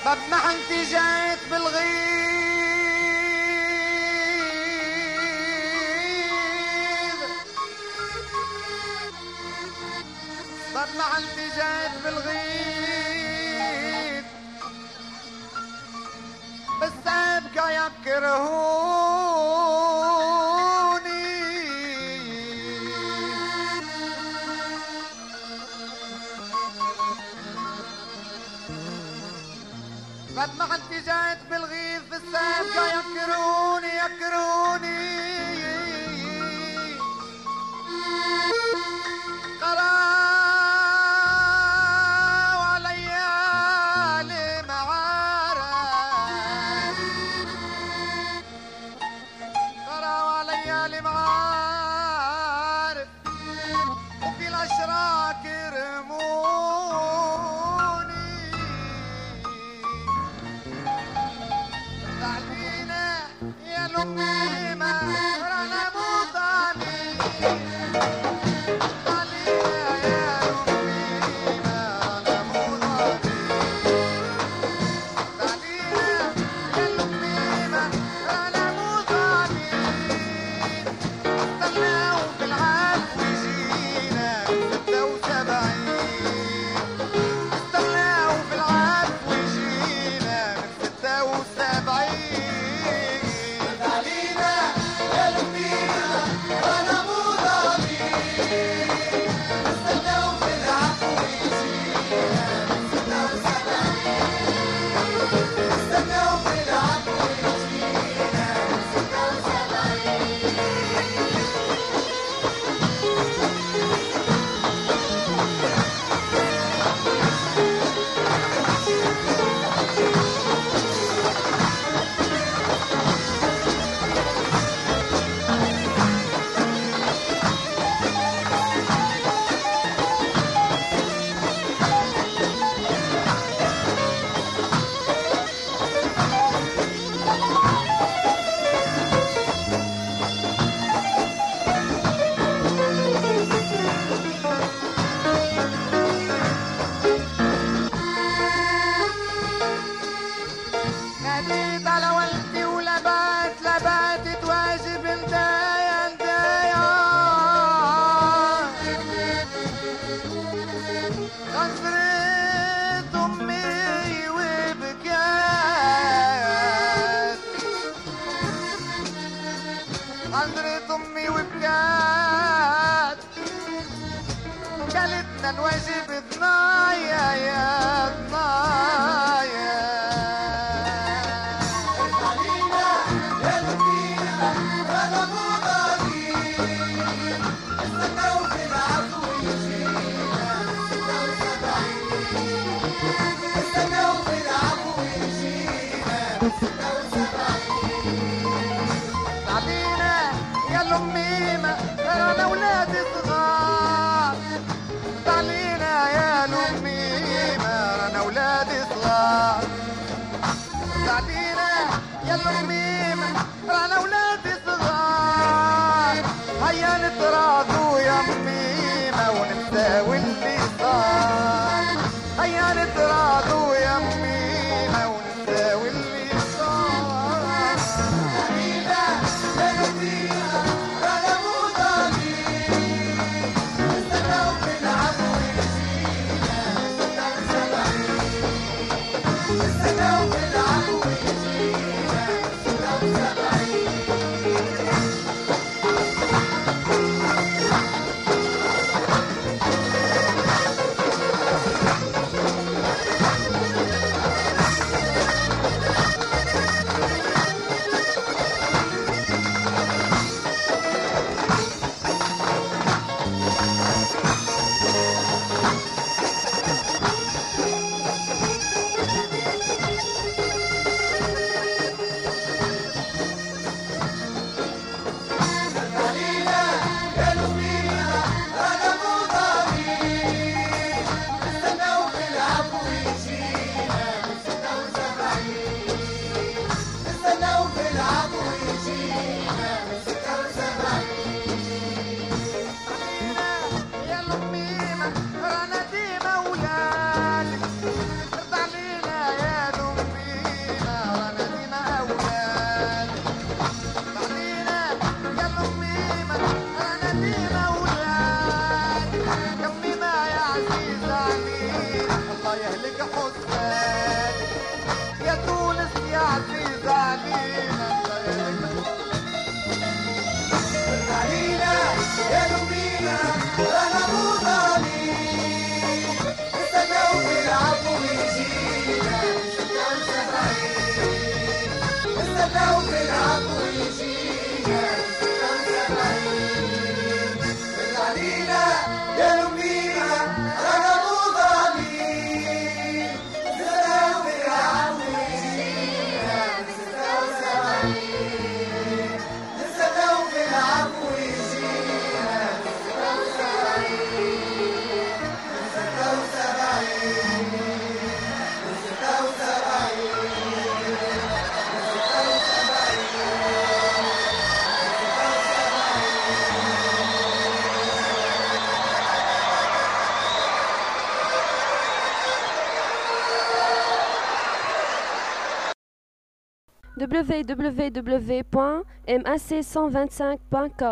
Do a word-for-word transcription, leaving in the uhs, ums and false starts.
طب ما انت جيت بالغيظ، طب ما انت جيت بالغيظ، بس ابقى يكرهوني. بعد ما انت جيت بالغيظ بس ابقى يكرهوني يكرهوني. قراوا عليا لمعارف، قراوا عليا لمعارف، وفي الاشراك رموني. تعلينا يا لمي ما رانا مضاني، ناديت على والدي ولبات لبات تواجب الدايا الدايا، غزرت امي وبكات، غزرت امي وبكات، قالتنا نواجب ضنايا يا ضنايا. تعلينا يا لميمة رانا ولاد صغار، تعلينا يا لميمة رانا ولاد صغار، تعلينا يا لميمة رانا ولاد صغار. هيا نتراضوا يا ميمة ونساوي اللي صار، هيا نتراضوا يا ميمة ونساوي اللي صار. تعلينا يا لميمة رانا مو ضالين، نستناو في العفو يجينا ستة وسبعين، نستناو في العفو يجينا ستة w w w point m a c cent vingt-cinq point com